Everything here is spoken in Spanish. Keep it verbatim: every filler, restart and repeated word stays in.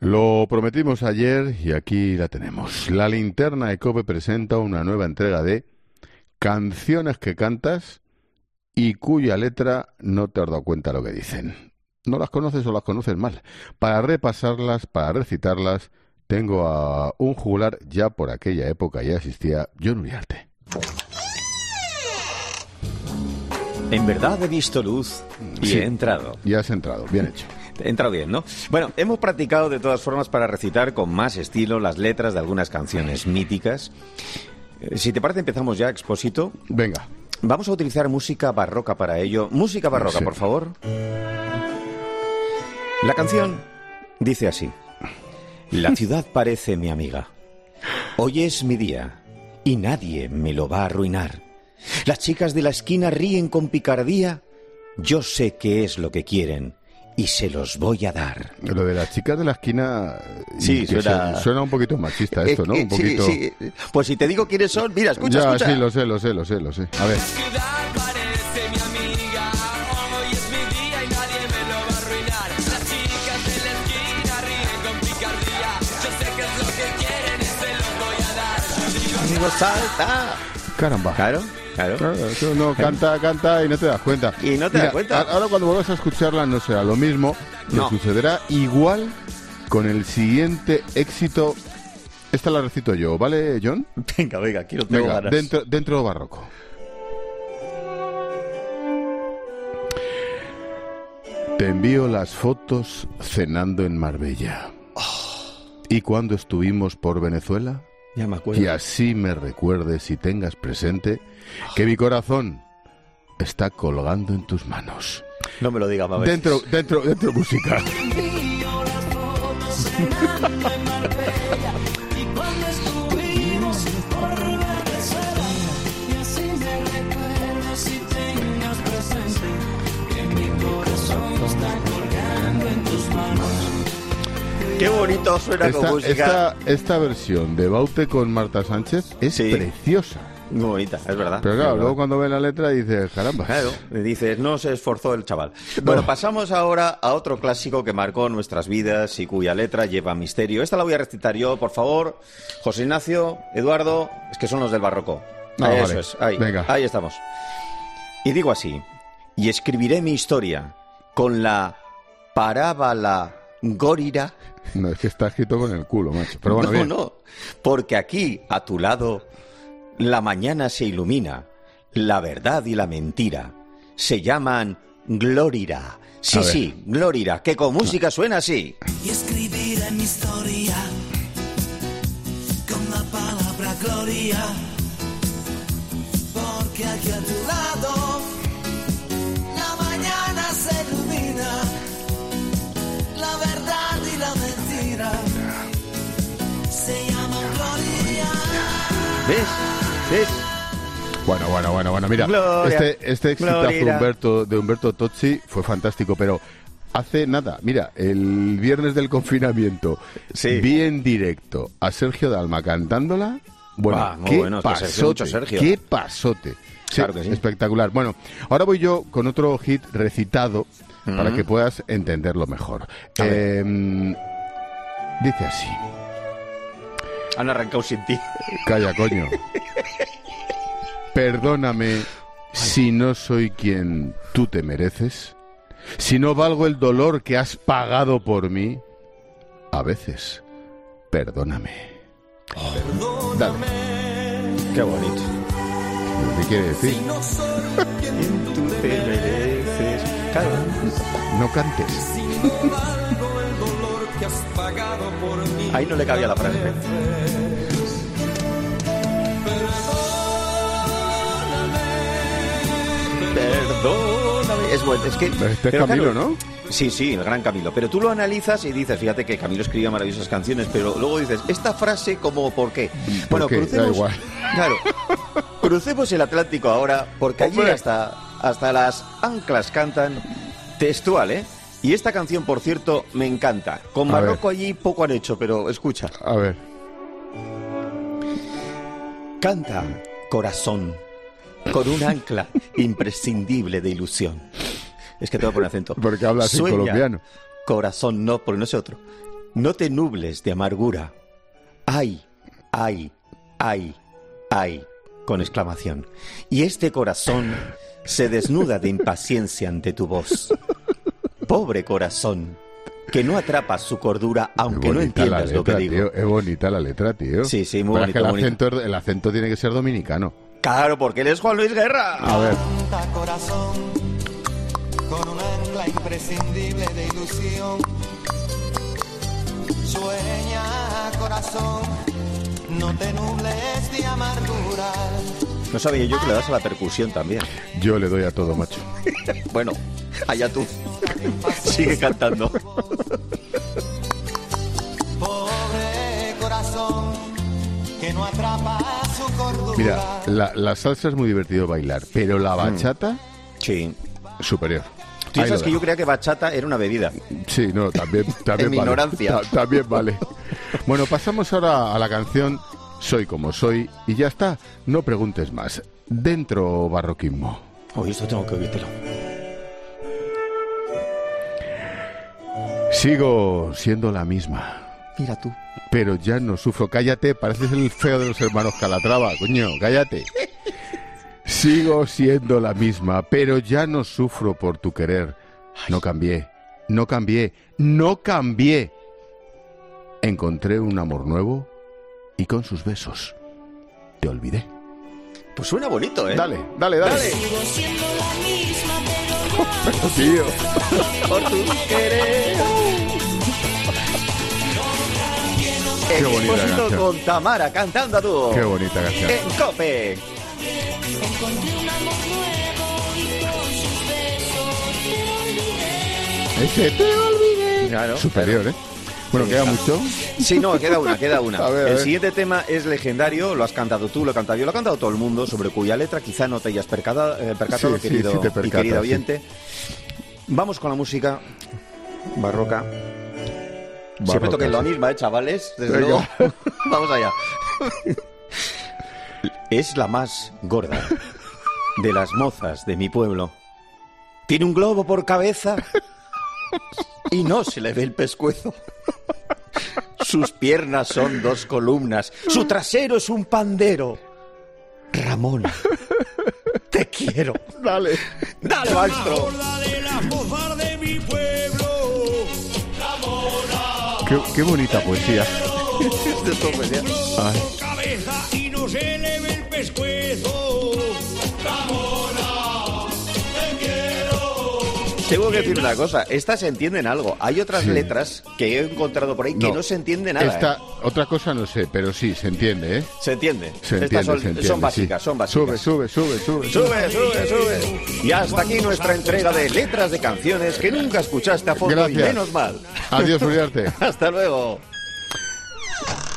Lo prometimos ayer y aquí la tenemos. La linterna de COPE presenta una nueva entrega de canciones que cantas y cuya letra no te has dado cuenta lo que dicen. No las conoces o las conoces mal. Para repasarlas, para recitarlas, tengo a un juglar, ya por aquella época ya existía, Jon Uriarte. En verdad he visto luz y Sí, he entrado. Ya has entrado, bien hecho. He entrado bien, ¿no? Bueno, hemos practicado de todas formas para recitar con más estilo las letras de algunas canciones míticas. Eh, Si te parece, empezamos ya, Expósito. Venga. Vamos a utilizar música barroca para ello. Música barroca, Sí. por favor. La canción dice así. La ciudad parece mi amiga. Hoy es mi día y nadie me lo va a arruinar. Las chicas de la esquina ríen con picardía. Yo sé qué es lo que quieren y se los voy a dar. Lo de las chicas de la esquina... Sí, que suena- se- suena un poquito machista esto, ¿no? Eh, eh, Un poquito... Sí, sí. Pues si te digo quiénes son, mira, escucha, ya, escucha. sí, lo sé, lo sé, lo sé, lo sé. A ver. ciudad parece mi amiga. Hoy es mi día y nadie me lo va a arruinar. Las chicas de la esquina ríen con picardía. Yo sé qué es lo que quieren y se los voy a dar. Yo digo, Amigo, salta. Caramba. Claro, claro. Claro, eso no, canta, canta y no te das cuenta. Y no te das cuenta. a- Ahora cuando vuelvas a escucharla no será lo mismo, te No. sucederá igual con el siguiente éxito. Esta la recito yo, ¿vale, John? Venga, venga, quiero tengo Venga, ganas. dentro, dentro barroco. Te envío las fotos cenando en Marbella. ¿Y cuando estuvimos por Venezuela? Ya me acuerdo. Y así me recuerdes y tengas presente que mi corazón está colgando en tus manos. No me lo digas, más veces. Dentro, dentro, dentro música. envío las fotos cenando en Marbella. Y cuando estuvimos por Venezuela. Y así me recuerdas y tengas presente que mi corazón está colgando en tus manos. Qué bonito suena con Esta, música. esta, esta versión de Baute con Marta Sánchez es Sí. preciosa. Muy bonita, es verdad. Pero Es claro, verdad. luego cuando ve la letra dices, caramba. Claro, le dices, no se esforzó el chaval. Bueno, pasamos ahora a otro clásico que marcó nuestras vidas y cuya letra lleva misterio. Esta la voy a recitar yo, por favor. José Ignacio, Eduardo, es que son los del barroco. Ah, Ahí, vale. Eso es, ahí, Venga. ahí estamos. Y digo así, y escribiré mi historia con la parábala górira. No, es que está escrito con el culo, macho. Pero bueno, no, bien. no, porque aquí, a tu lado, la mañana se ilumina, la verdad y la mentira se llaman glórira. Sí, A ver. sí, glórira, que con música suena así. Y escribiré mi historia con la palabra gloria, porque aquí a tu lado la mañana se ilumina, la verdad y la mentira se llaman gloria. ¿Ves? ¿Ves? Bueno, bueno, bueno, bueno. Mira, Gloria, este, este exitazo de Gloria. Humberto, de Humberto Tozzi fue fantástico, pero hace nada, mira, el viernes del confinamiento Sí. vi en directo a Sergio Dalma cantándola. Bueno, Ah, muy qué bueno, es que Sergio, pasote, mucho Sergio. qué pasote. Sí, Claro que sí. espectacular. Bueno, ahora voy yo con otro hit recitado para que puedas entenderlo mejor. A ver. Eh, dice así. Han arrancado sin ti. Calla, coño. Perdóname si no soy quien tú te mereces, si no valgo el dolor que has pagado por mí. A veces, perdóname. Dale. Qué bonito. ¿Qué quiere decir? Tú te mereces. Claro. No cantes. Ahí no le cabía la frase. Perdóname. Es bueno, es que. Este es pero Camilo, claro, ¿no? Sí, sí, el gran Camilo. Pero tú lo analizas y dices, fíjate que Camilo escribía maravillosas canciones, pero luego dices, ¿esta frase como por qué? Bueno, qué? Da crucemos. igual. Claro. Crucemos el Atlántico ahora, porque allí Hombre. hasta, hasta las anclas cantan textual, ¿eh? Y esta canción, por cierto, me encanta. Con A Marroco allí poco han hecho, pero escucha. A ver. Canta, corazón, con un ancla imprescindible de ilusión. Es que te voy a poner acento. Porque hablas en Sueña, colombiano. Corazón, no, porque no sé otro. no te nubles de amargura. Ay, ay, ay, ay, con exclamación. Y este corazón se desnuda de impaciencia ante tu voz. Pobre corazón, que no atrapa su cordura, aunque no entiendas letra, lo que digo. Tío, es bonita la letra, tío. Sí, sí, muy Pero bonito, es que el, bonito. acento, el acento tiene que ser dominicano. Claro, porque él es Juan Luis Guerra. A ver. Canta corazón con un ancla imprescindible de ilusión. Sueña corazón, no te nubles de amargura. No sabía yo que le das a la percusión también. Yo le doy a todo, macho. Bueno, allá tú. Sigue cantando. Pobre corazón que no atrapa su cordura. Mira, la, la salsa es muy divertido bailar, pero la bachata, Sí. superior. Tú Ahí sabes lo que yo dejo. creía que bachata era una bebida. Sí, no, también, también En mi vale. ignorancia. Ta- también vale. Bueno, pasamos ahora a la canción Soy como soy y ya está. No preguntes más. Dentro barroquismo. Oye, esto tengo que oírtelo. Sigo siendo la misma, Mira tú. pero ya no sufro. Cállate, pareces el feo de los hermanos Calatrava, coño, cállate. Sigo siendo la misma, pero ya no sufro por tu querer. No cambié, no cambié, no cambié. Encontré un amor nuevo y con sus besos te olvidé. Pues suena bonito, ¿eh? Dale, dale, dale. Sigo siendo la misma, pero ya Tío. Por tu querer. Qué bonita Expósito canción. con Tamara cantando a dúo. Qué bonita canción. En Cope. encontré un amor nuevo y con sus besos te olvidé. Ese te olvidé. Claro, Superior, ¿eh? Bueno, queda mucho. Sí, no, queda una, queda una. A ver, a el ver. siguiente tema es legendario, lo has cantado tú, lo he cantado yo, lo ha cantado todo el mundo, sobre cuya letra quizá no te hayas percatado, eh, percatado Sí, sí, querido sí te y percatas, querido sí. oyente. Vamos con la música barroca. Siempre Barroca, toquen la sí. misma, ¿eh, chavales? Desde Venga. luego. Vamos allá. Es la más gorda de las mozas de mi pueblo. Tiene un globo por cabeza y no se le ve el pescuezo. Sus piernas son dos columnas, su trasero es un pandero. Ramona, te quiero. Dale. Dale, maestro. de las mozas de mi pueblo. Qué, qué bonita poesía. Ay. Por cabeza y no se le ve el pescuezo. Tengo que decir una cosa, estas se entienden algo. Hay otras Sí. letras que he encontrado por ahí que No. no se entiende nada. Esta, ¿eh? otra cosa no sé, pero sí, se entiende, ¿eh? Se entiende. Se Estas entiende, son, se entiende. son básicas, sí. son básicas. Sube, sube, sube, sube. Sube, sube, sube. Y hasta aquí nuestra entrega de letras de canciones que nunca escuchaste a fondo y Gracias. menos mal. Adiós, Uriarte. Hasta luego.